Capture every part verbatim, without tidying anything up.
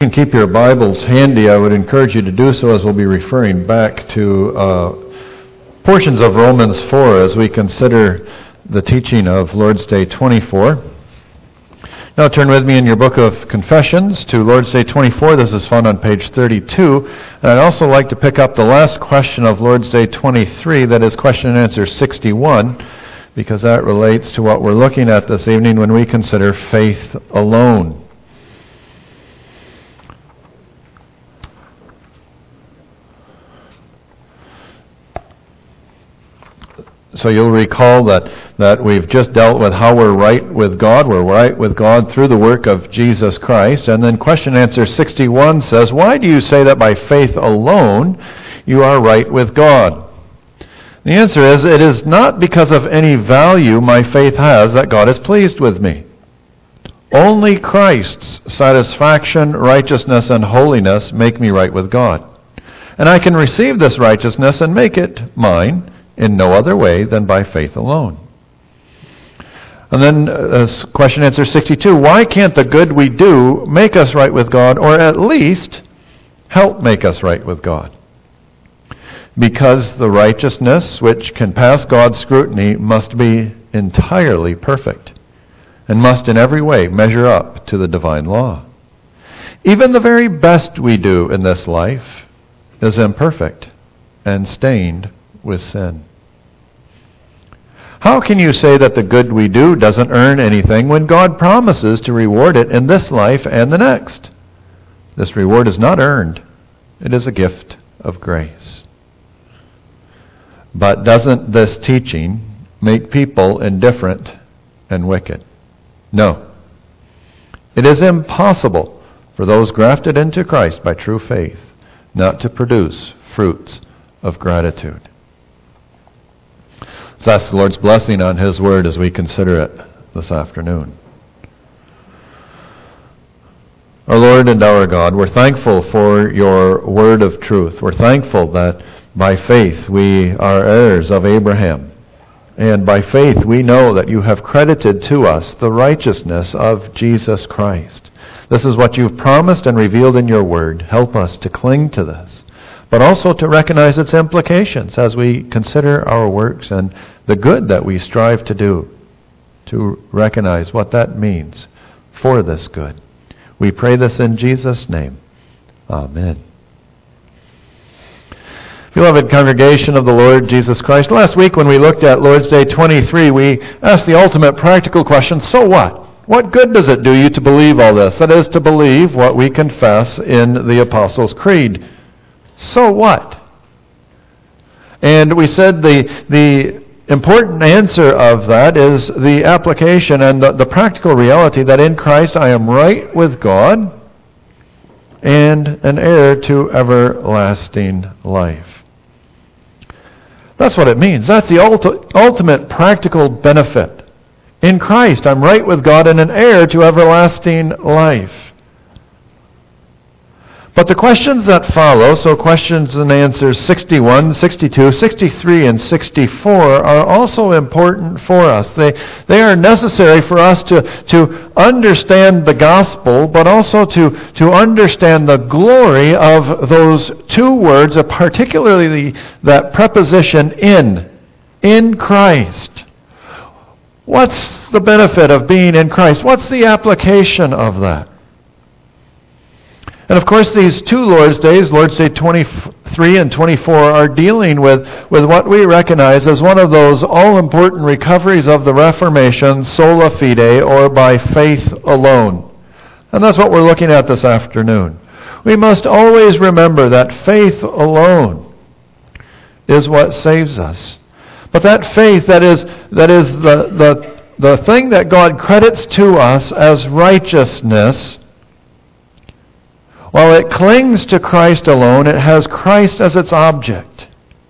You can keep your Bibles handy. I would encourage you to do so, as we'll be referring back to uh, portions of Romans four as we consider the teaching of Lord's Day twenty-four. Now turn with me in your book of Confessions to Lord's Day twenty-four. This is found on page thirty-two. And I'd also like to pick up the last question of Lord's Day twenty-three, that is question and answer sixty-one, because that relates to what we're looking at this evening when we consider faith alone. So you'll recall that, that we've just dealt with how we're right with God. We're right with God through the work of Jesus Christ. And then question answer sixty-one says, why do you say that by faith alone you are right with God? The answer is, it is not because of any value my faith has that God is pleased with me. Only Christ's satisfaction, righteousness, and holiness make me right with God. And I can receive this righteousness and make it mine in no other way than by faith alone. And then uh, question answer sixty-two, why can't the good we do make us right with God, or at least help make us right with God? Because the righteousness which can pass God's scrutiny must be entirely perfect, and must in every way measure up to the divine law. Even the very best we do in this life is imperfect and stained with sin. How can you say that the good we do doesn't earn anything when God promises to reward it in this life and the next? This reward is not earned. It is a gift of grace. But doesn't this teaching make people indifferent and wicked? No. It is impossible for those grafted into Christ by true faith not to produce fruits of gratitude. Let's ask the Lord's blessing on His Word as we consider it this afternoon. Our Lord and our God, we're thankful for your word of truth. We're thankful that by faith we are heirs of Abraham. And by faith we know that you have credited to us the righteousness of Jesus Christ. This is what you've promised and revealed in your word. Help us to cling to this, but also to recognize its implications as we consider our works and the good that we strive to do, to recognize what that means for this good. We pray this in Jesus' name. Amen. Beloved congregation of the Lord Jesus Christ, last week when we looked at Lord's Day twenty-three, we asked the ultimate practical question, so what? What good does it do you to believe all this? That is, to believe what we confess in the Apostles' Creed. So what? And we said the the important answer of that is the application and the, the practical reality that in Christ I am right with God and an heir to everlasting life. That's what it means. That's the ulti- ultimate practical benefit. In Christ I'm right with God and an heir to everlasting life. But the questions that follow, so questions and answers sixty-one, sixty-two, sixty-three, and sixty-four are also important for us. They, they are necessary for us to, to understand the gospel, but also to, to understand the glory of those two words, particularly the, that preposition in, in Christ. What's the benefit of being in Christ? What's the application of that? And of course, these two Lord's Days, Lord's Day twenty-three and twenty-four, are dealing with, with what we recognize as one of those all-important recoveries of the Reformation, sola fide, or by faith alone. And that's what we're looking at this afternoon. We must always remember that faith alone is what saves us. But that faith, that is, that is the, the, the thing that God credits to us as righteousness, while it clings to Christ alone, it has Christ as its object.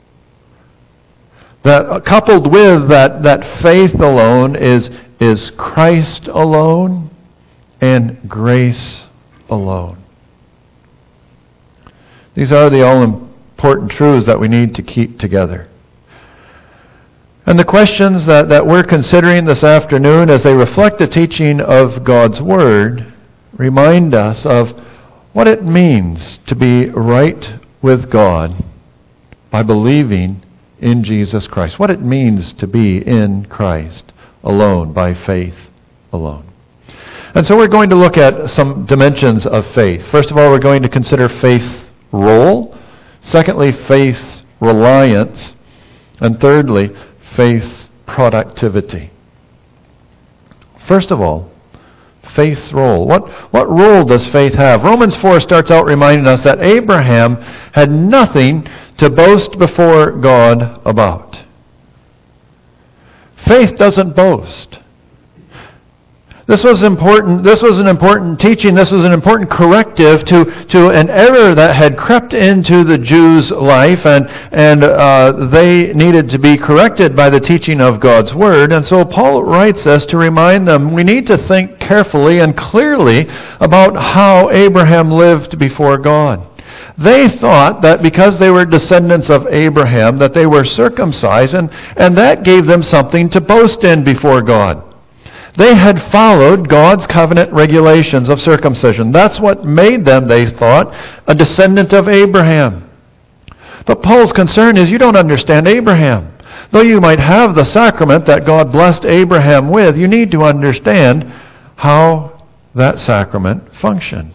That coupled with that, that faith alone is, is Christ alone and grace alone. These are the all-important truths that we need to keep together. And the questions that, that we're considering this afternoon as they reflect the teaching of God's Word remind us of what it means to be right with God by believing in Jesus Christ. What it means to be in Christ alone, by faith alone. And so we're going to look at some dimensions of faith. First of all, we're going to consider faith's role. Secondly, faith's reliance. And thirdly, faith's productivity. First of all, faith's role. What, what role does faith have? Romans four starts out reminding us that Abraham had nothing to boast before God about. Faith doesn't boast. This was important. This was an important teaching. This was an important corrective to, to an error that had crept into the Jews' life, and and uh, they needed to be corrected by the teaching of God's Word. And so Paul writes us to remind them we need to think carefully and clearly about how Abraham lived before God. They thought that because they were descendants of Abraham, that they were circumcised, and, and that gave them something to boast in before God. They had followed God's covenant regulations of circumcision. That's what made them, they thought, a descendant of Abraham. But Paul's concern is you don't understand Abraham. Though you might have the sacrament that God blessed Abraham with, you need to understand how that sacrament functioned.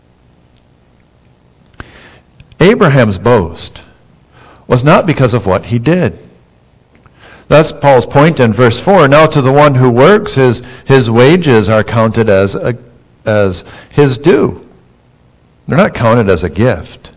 Abraham's boast was not because of what he did. That's Paul's point in verse four. Now to the one who works, his, his wages are counted as, a, as his due. They're not counted as a gift.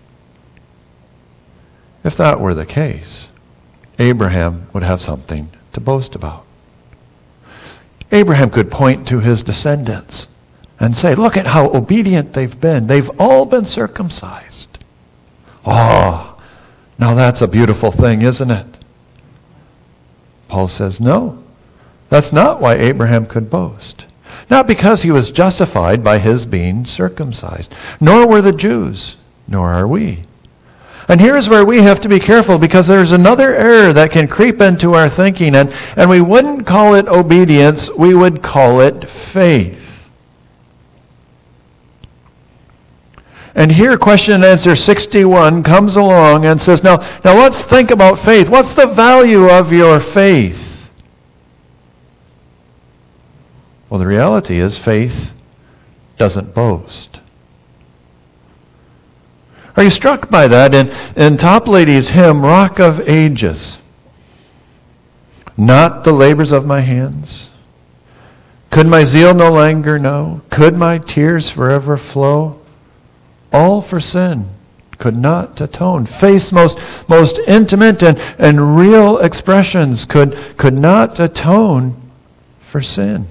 If that were the case, Abraham would have something to boast about. Abraham could point to his descendants and say, look at how obedient they've been. They've all been circumcised. Oh, now that's a beautiful thing, isn't it? Paul says, no, that's not why Abraham could boast. Not because he was justified by his being circumcised. Nor were the Jews, nor are we. And here's where we have to be careful, because there's another error that can creep into our thinking, and, and we wouldn't call it obedience, we would call it faith. And here question and answer sixty-one comes along and says, now, now let's think about faith. What's the value of your faith? Well, the reality is faith doesn't boast. Are you struck by that in, in Toplady's hymn, Rock of Ages? Not the labors of my hands. Could my zeal no longer know? Could my tears forever flow? All for sin could not atone. Faith's most, most intimate and, and real expressions could, could not atone for sin.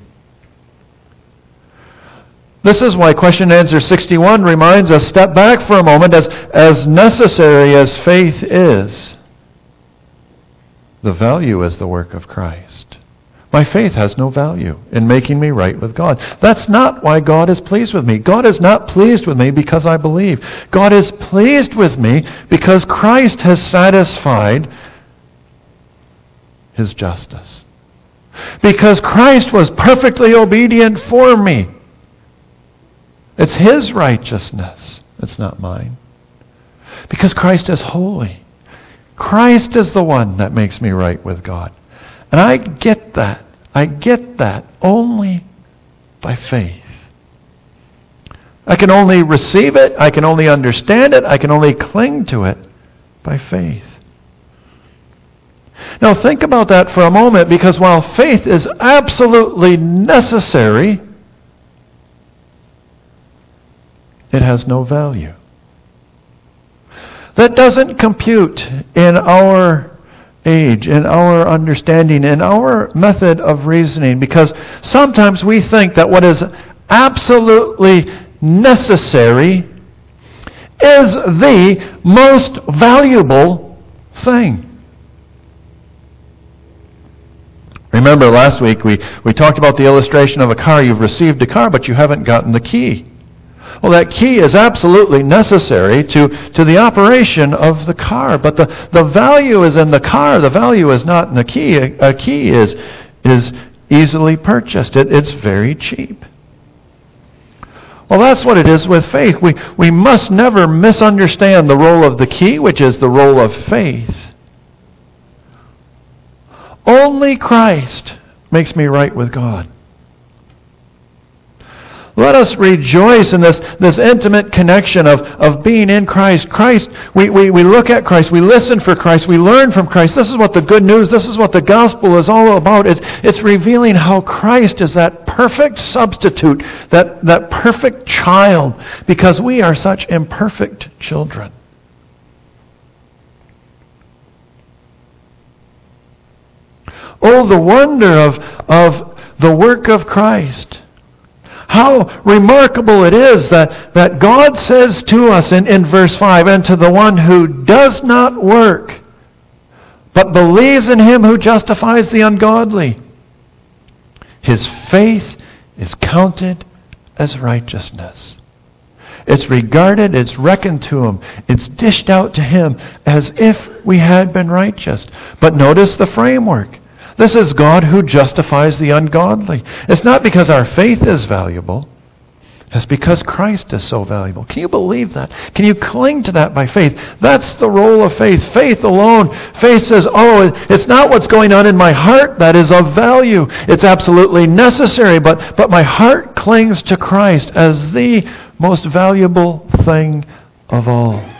This is why question and answer sixty-one reminds us, step back for a moment, as, as necessary as faith is, the value is the work of Christ. My faith has no value in making me right with God. That's not why God is pleased with me. God is not pleased with me because I believe. God is pleased with me because Christ has satisfied his justice. Because Christ was perfectly obedient for me. It's his righteousness. It's not mine. Because Christ is holy. Christ is the one that makes me right with God. And I get that. I get that only by faith. I can only receive it. I can only understand it. I can only cling to it by faith. Now think about that for a moment, because while faith is absolutely necessary, it has no value. That doesn't compute in our age, in our understanding, in our method of reasoning, because sometimes we think that what is absolutely necessary is the most valuable thing. Remember last week we, we talked about the illustration of a car. You've received a car, but you haven't gotten the key. Well, that key is absolutely necessary to, to the operation of the car. But the, the value is in the car. The value is not in the key. A, a key is, is easily purchased. It, it's very cheap. Well, that's what it is with faith. We, we must never misunderstand the role of the key, which is the role of faith. Only Christ makes me right with God. Let us rejoice in this, this intimate connection of, of being in Christ. Christ, we, we, we look at Christ, we listen for Christ, we learn from Christ. This is what the good news, this is what the gospel is all about. It's, it's revealing how Christ is that perfect substitute, that, that perfect child, because we are such imperfect children. Oh, the wonder of, of the work of Christ. How remarkable it is that, that God says to us in, in verse five, and to the one who does not work, but believes in him who justifies the ungodly, his faith is counted as righteousness. It's regarded, it's reckoned to him, it's dished out to him as if we had been righteous. But notice the framework. This is God who justifies the ungodly. It's not because our faith is valuable. It's because Christ is so valuable. Can you believe that? Can you cling to that by faith? That's the role of faith. Faith alone. Faith says, oh, it's not what's going on in my heart that is of value. It's absolutely necessary, but, but my heart clings to Christ as the most valuable thing of all.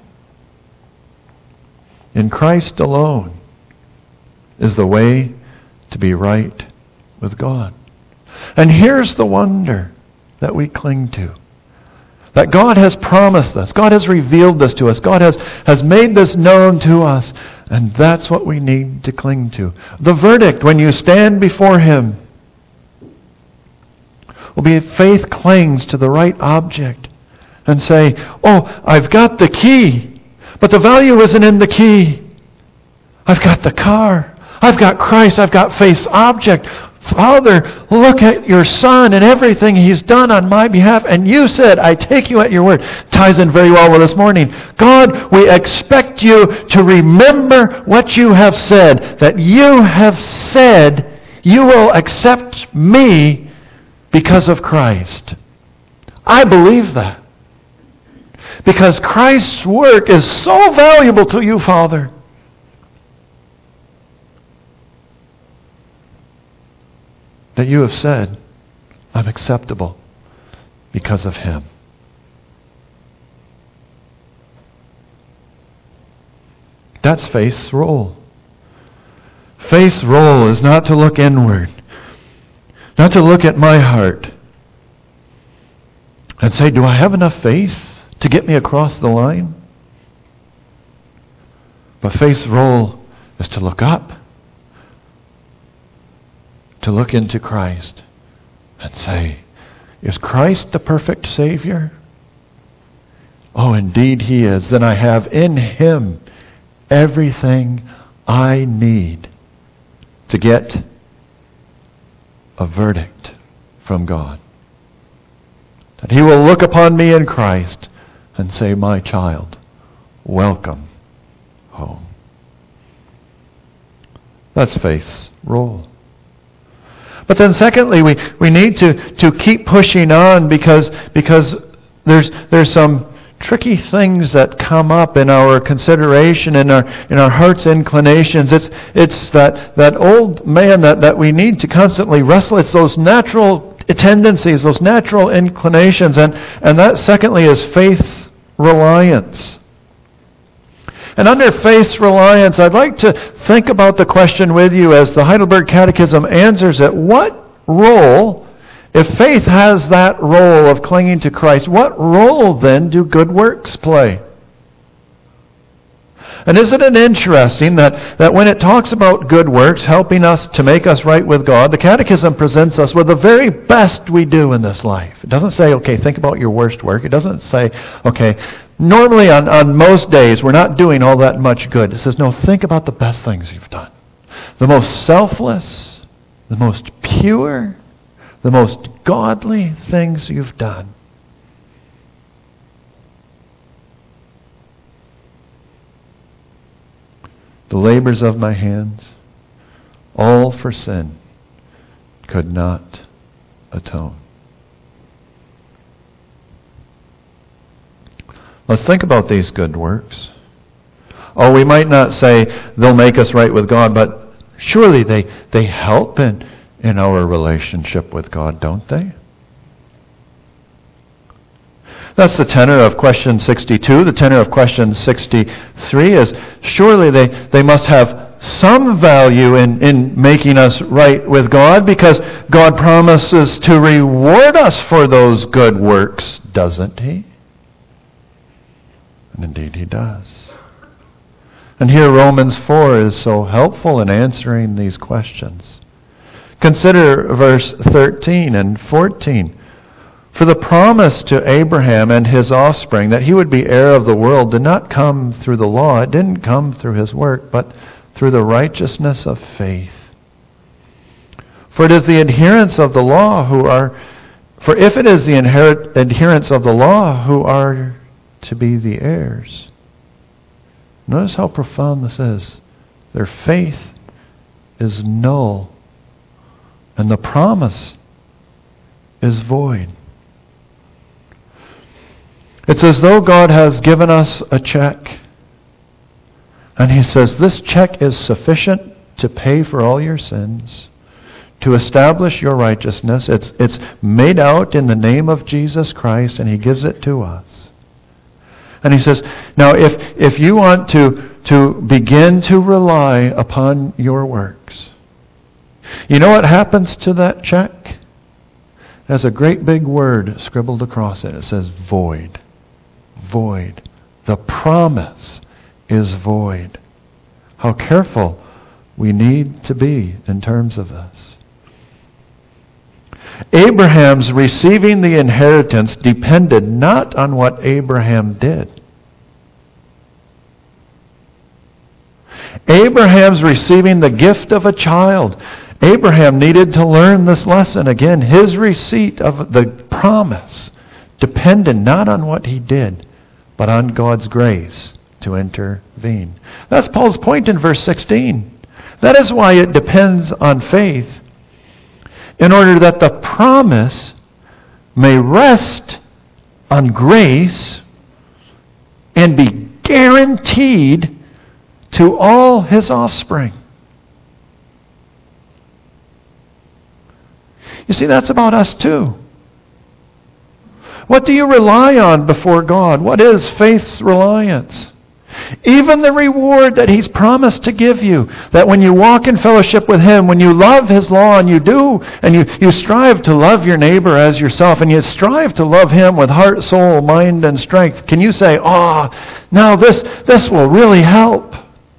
In Christ alone is the way to be right with God. And here's the wonder that we cling to. That God has promised us. God has revealed this to us. God has, has made this known to us. And that's what we need to cling to. The verdict when you stand before Him will be faith clings to the right object and say, oh, I've got the key, but the value isn't in the key. I've got the car. I've got Christ. I've got faith's object. Father, look at your Son and everything He's done on my behalf. And you said, I take you at your word. Ties in very well with this morning. God, we expect you to remember what you have said. That you have said you will accept me because of Christ. I believe that. Because Christ's work is so valuable to you, Father. That you have said, I'm acceptable because of Him. That's faith's role. Faith's role is not to look inward, not to look at my heart and say, do I have enough faith to get me across the line? But faith's role is to look up, to look into Christ and say, is Christ the perfect Savior? Oh, indeed He is. Then I have in Him everything I need to get a verdict from God. That He will look upon me in Christ and say, my child, welcome home. That's faith's role. But then secondly, we, we need to, to keep pushing on because, because there's, there's some tricky things that come up in our consideration, in our, in our heart's inclinations. It's, it's that, that old man that, that we need to constantly wrestle. It's those natural tendencies, those natural inclinations. And, and that secondly is faith reliance. And under faith's reliance, I'd like to think about the question with you as the Heidelberg Catechism answers it. What role, if faith has that role of clinging to Christ, what role then do good works play? And isn't it interesting that, that when it talks about good works, helping us to make us right with God, the Catechism presents us with the very best we do in this life. It doesn't say, okay, think about your worst work. It doesn't say, okay, normally on, on most days we're not doing all that much good. It says, no, think about the best things you've done. The most selfless, the most pure, the most godly things you've done. The labors of my hands, all for sin, could not atone. Let's think about these good works. Oh, we might not say they'll make us right with God, but surely they, they help in, in our relationship with God, don't they? That's the tenor of question sixty-two. The tenor of question sixty-three is, surely they, they must have some value in, in making us right with God, because God promises to reward us for those good works, doesn't He? And indeed He does. And here Romans four is so helpful in answering these questions. Consider verse thirteen and fourteen. For the promise to Abraham and his offspring that he would be heir of the world did not come through the law. It didn't come through his work, but through the righteousness of faith. For it is the adherents of the law who are, for if it is the inherit, adherents of the law who are to be the heirs. Notice how profound this is. Their faith is null, and the promise is void. It's as though God has given us a check, and He says, this check is sufficient to pay for all your sins, to establish your righteousness. It's, it's made out in the name of Jesus Christ, and He gives it to us. And He says, now if, if you want to, to begin to rely upon your works, you know what happens to that check? It has a great big word scribbled across it. It says void. Void. The promise is void. How careful we need to be in terms of this. Abraham's receiving the inheritance depended not on what Abraham did. Abraham's receiving the gift of a child. Abraham needed to learn this lesson again. His receipt of the promise depended not on what he did, but on God's grace to intervene. That's Paul's point in verse sixteen. That is why it depends on faith, in order that the promise may rest on grace and be guaranteed to all his offspring. You see, that's about us too. What do you rely on before God? What is faith's reliance? Even the reward that He's promised to give you, that when you walk in fellowship with Him, when you love His law, and you do, and you, you strive to love your neighbor as yourself, and you strive to love Him with heart, soul, mind, and strength, can you say, oh, now this, this will really help?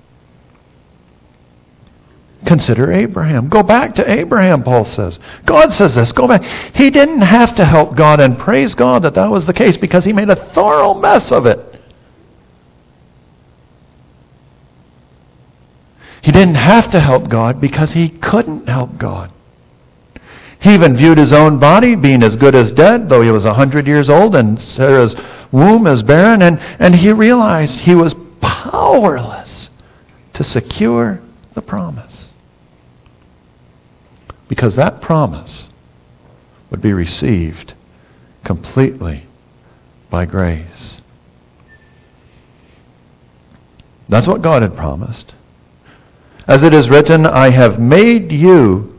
Consider Abraham. Go back to Abraham, Paul says. God says this. Go back. He didn't have to help God, and praise God that that was the case, because he made a thorough mess of it. He didn't have to help God because he couldn't help God. He even viewed his own body being as good as dead, though he was a hundred years old and Sarah's womb is barren, and, and he realized he was powerless to secure the promise. Because that promise would be received completely by grace. That's what God had promised. As it is written, I have made you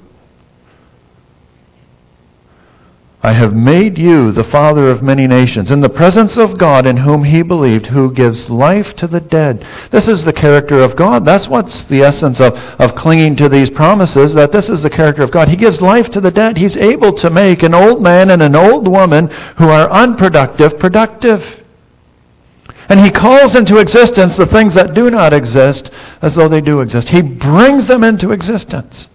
I have made you the father of many nations, in the presence of God in whom he believed, who gives life to the dead. This is the character of God. That's what's the essence of, of clinging to these promises, that this is the character of God. He gives life to the dead. He's able to make an old man and an old woman who are unproductive, productive. And he calls into existence the things that do not exist as though they do exist. He brings them into existence.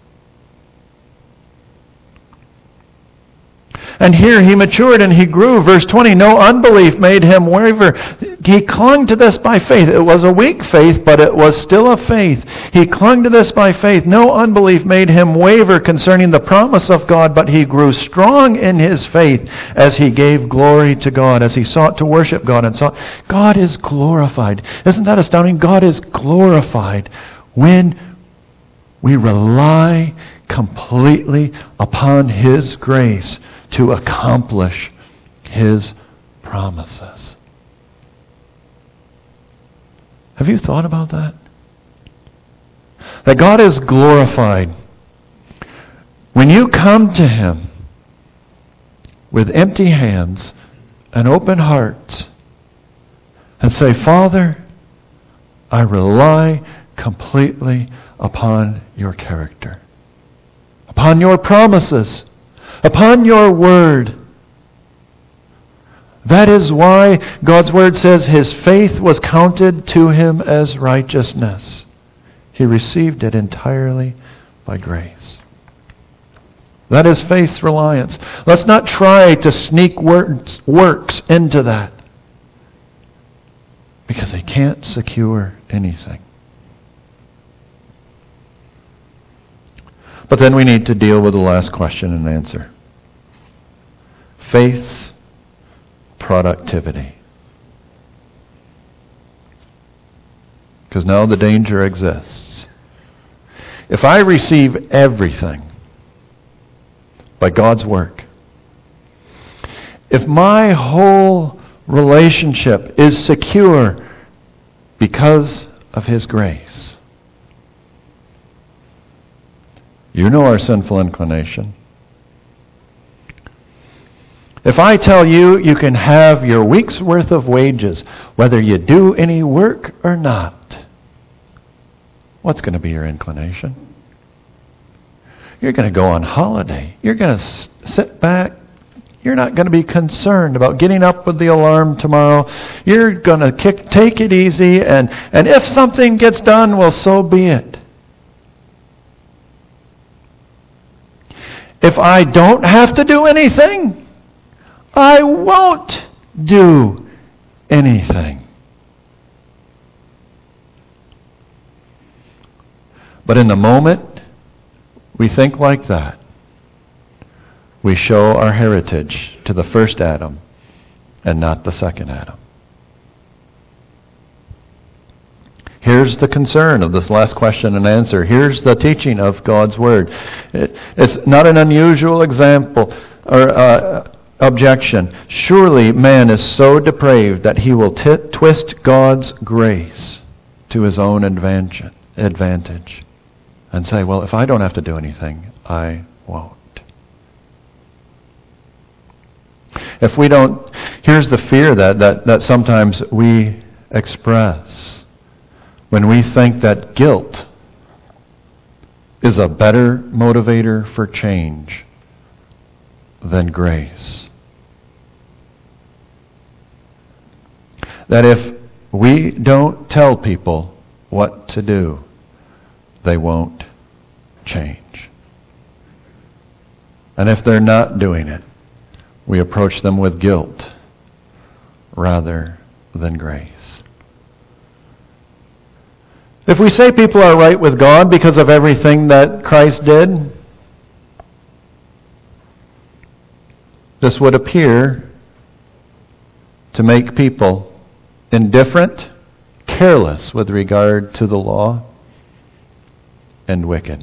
And here he matured and he grew. Verse twenty, no unbelief made him waver. He clung to this by faith. It was a weak faith, but it was still a faith. He clung to this by faith. No unbelief made him waver concerning the promise of God, but he grew strong in his faith as he gave glory to God, as he sought to worship God and sought. God is glorified. Isn't that astounding? God is glorified when we rely completely upon His grace to accomplish His promises. Have you thought about that? That God is glorified when you come to Him with empty hands and open hearts and say, Father, I rely completely upon your character, upon your promises, upon your word. That is why God's word says his faith was counted to him as righteousness. He received it entirely by grace. That is faith's reliance. Let's not try to sneak works, works into that, because they can't secure anything. But then we need to deal with the last question and answer. Faith's productivity. Because now the danger exists. If I receive everything by God's work, if my whole relationship is secure because of His grace, you know our sinful inclination. If I tell you you can have your week's worth of wages, whether you do any work or not, what's going to be your inclination? You're going to go on holiday. You're going to s- sit back. You're not going to be concerned about getting up with the alarm tomorrow. You're going to kick, take it easy, and, and if something gets done, well, so be it. If I don't have to do anything, I won't do anything. But in the moment we think like that, we show our heritage to the first Adam and not the second Adam. Here's the concern of this last question and answer. Here's the teaching of God's Word. It, it's not an unusual example or uh, objection. Surely man is so depraved that he will t- twist God's grace to his own advantage, advantage and say, well, if I don't have to do anything, I won't. If we don't, here's the fear that, that, that sometimes we express when we think that guilt is a better motivator for change than grace. That if we don't tell people what to do, they won't change. And if they're not doing it, we approach them with guilt rather than grace. If we say people are right with God because of everything that Christ did, this would appear to make people indifferent, careless with regard to the law, and wicked.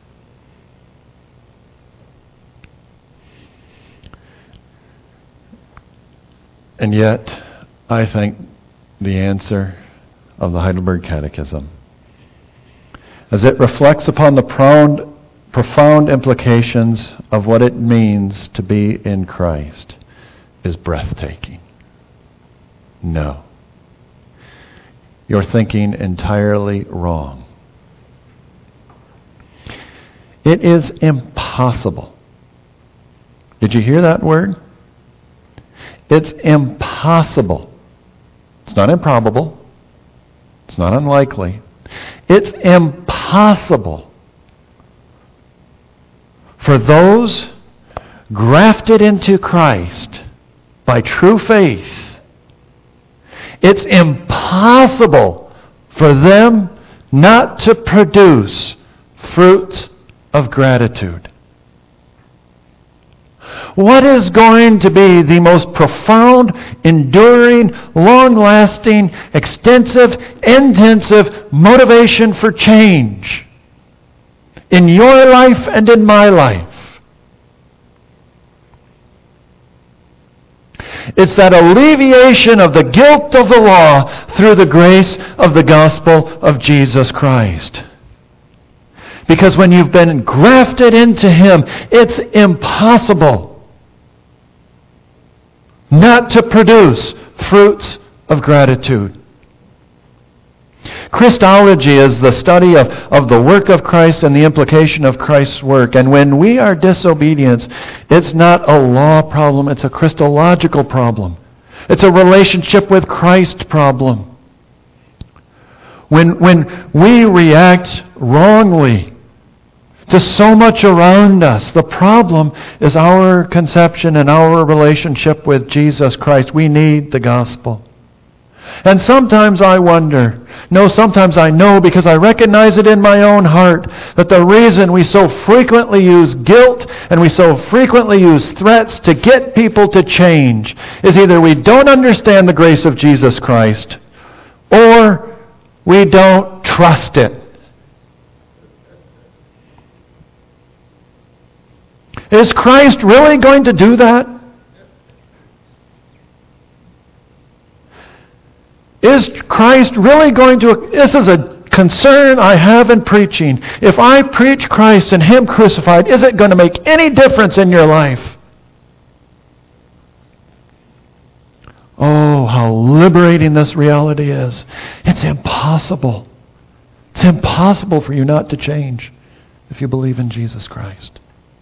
And yet, I think the answer of the Heidelberg Catechism, as it reflects upon the profound, profound implications of what it means to be in Christ, is breathtaking. No. You're thinking entirely wrong. It is impossible. Did you hear that word? It's impossible. It's not improbable. It's not unlikely. It's impossible for those grafted into Christ by true faith. It's impossible for them not to produce fruits of gratitude. What is going to be the most profound, enduring, long-lasting, extensive, intensive motivation for change in your life and in my life? It's that alleviation of the guilt of the law through the grace of the gospel of Jesus Christ. Because when you've been grafted into Him, it's impossible not to produce fruits of gratitude. Christology is the study of, of the work of Christ and the implication of Christ's work. And when we are disobedient, it's not a law problem, it's a Christological problem. It's a relationship with Christ problem. When, when we react wrongly to so much around us, the problem is our conception and our relationship with Jesus Christ. We need the gospel. And sometimes I wonder, no, sometimes I know because I recognize it in my own heart, that the reason we so frequently use guilt and we so frequently use threats to get people to change is either we don't understand the grace of Jesus Christ or we don't trust it. Is Christ really going to do that? Is Christ really going to... This is a concern I have in preaching. If I preach Christ and Him crucified, is it going to make any difference in your life? Oh, how liberating this reality is. It's impossible. It's impossible for you not to change if you believe in Jesus Christ.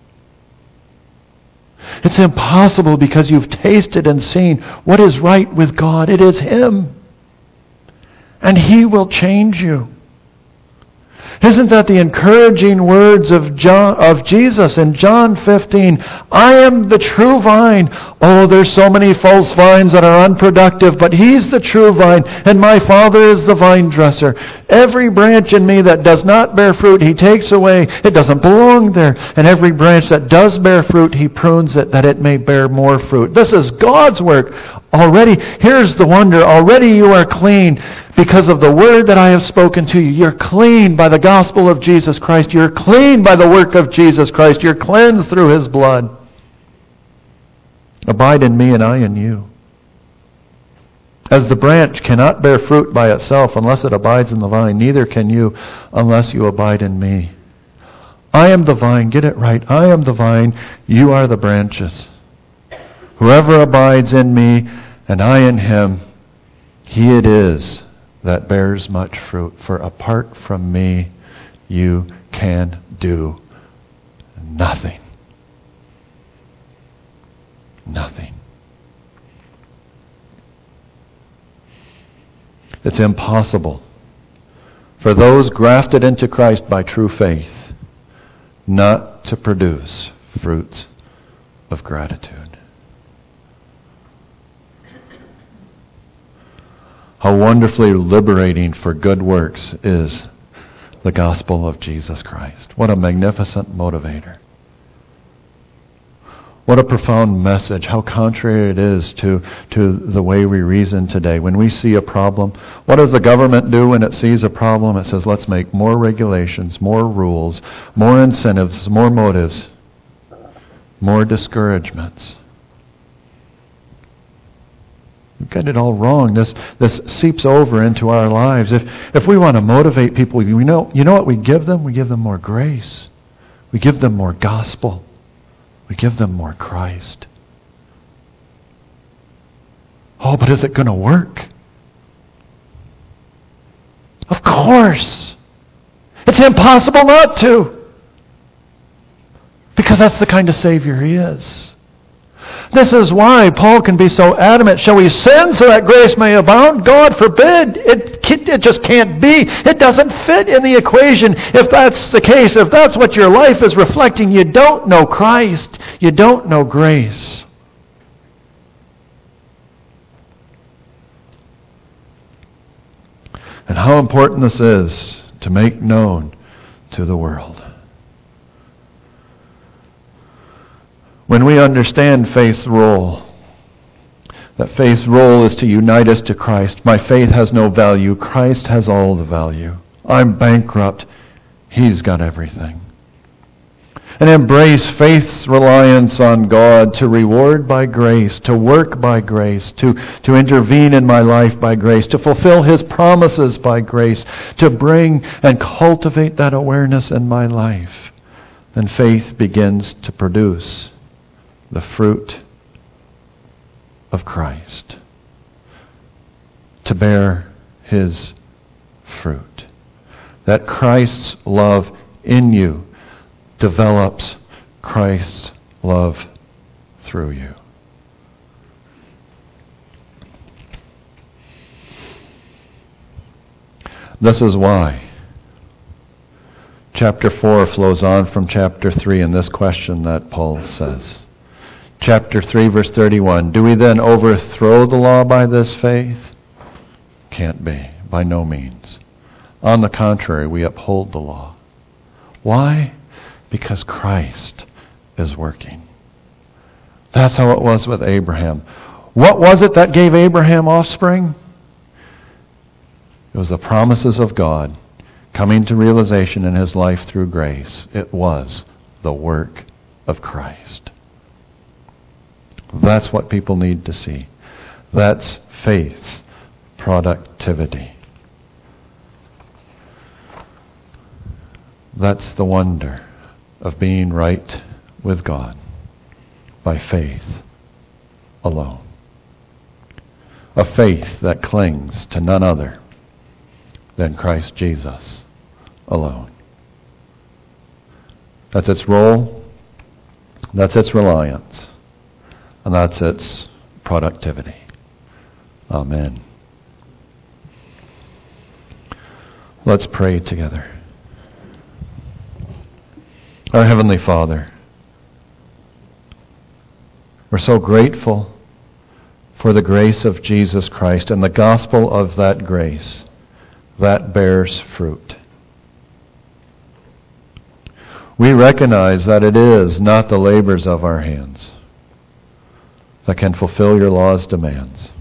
It's impossible because you've tasted and seen what is right with God. It is Him. And He will change you. Isn't that the encouraging words of John, of Jesus in John fifteen? I am the true vine. Oh, there's so many false vines that are unproductive, but He's the true vine, and my Father is the vine dresser. Every branch in me that does not bear fruit, He takes away. It doesn't belong there. And every branch that does bear fruit, He prunes it that it may bear more fruit. This is God's work. Already, here's the wonder. Already you are clean because of the word that I have spoken to you. You're clean by the gospel of Jesus Christ. You're clean by the work of Jesus Christ. You're cleansed through His blood. Abide in me and I in you. As the branch cannot bear fruit by itself unless it abides in the vine, neither can you unless you abide in me. I am the vine. Get it right. I am the vine. You are the branches. Whoever abides in me and I in him, he it is that bears much fruit. For apart from me, you can do nothing. Nothing. It's impossible for those grafted into Christ by true faith not to produce fruits of gratitude. How wonderfully liberating for good works is the gospel of Jesus Christ. What a magnificent motivator. What a profound message. How contrary it is to, to the way we reason today. When we see a problem, what does the government do when it sees a problem? It says, let's make more regulations, more rules, more incentives, more motives, more discouragements. We've got it all wrong. This this seeps over into our lives. If if we want to motivate people, we know you know what we give them? We give them more grace. We give them more gospel. We give them more Christ. Oh, but is it going to work? Of course. It's impossible not to. Because that's the kind of Savior He is. This is why Paul can be so adamant. Shall we sin so that grace may abound? God forbid. It, it just can't be. It doesn't fit in the equation. If that's the case, if that's what your life is reflecting, you don't know Christ. You don't know grace. And how important this is to make known to the world. When we understand faith's role, that faith's role is to unite us to Christ. My faith has no value. Christ has all the value. I'm bankrupt. He's got everything. and embrace faith's reliance on God, to reward by grace, to work by grace, to, to intervene in my life by grace, to fulfill His promises by grace, to bring and cultivate that awareness in my life, then faith begins to produce the fruit of Christ, to bear His fruit. That Christ's love in you develops Christ's love through you. This is why chapter four flows on from chapter three in this question that Paul says. Chapter three, verse thirty-one, do we then overthrow the law by this faith? Can't be, by no means. On the contrary, we uphold the law. Why? Because Christ is working. That's how it was with Abraham. What was it that gave Abraham offspring? It was the promises of God coming to realization in his life through grace. It was the work of Christ. That's what people need to see. That's faith's productivity. That's the wonder of being right with God by faith alone. A faith that clings to none other than Christ Jesus alone. That's its role, that's its reliance, and that's its productivity. Amen. Let's pray together. Our Heavenly Father, we're so grateful for the grace of Jesus Christ and the gospel of that grace that bears fruit. We recognize that it is not the labors of our hands that can fulfill your law's demands.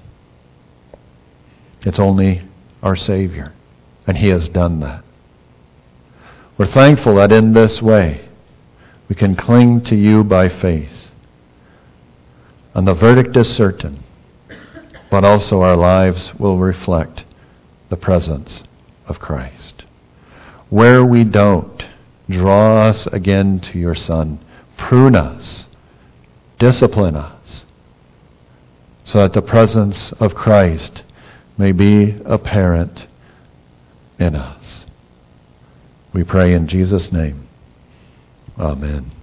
It's only our Savior, and He has done that. We're thankful that in this way we can cling to you by faith. And the verdict is certain, but also our lives will reflect the presence of Christ. Where we don't, draw us again to your Son. Prune us. Discipline us. So that the presence of Christ may be apparent in us. We pray in Jesus' name. Amen.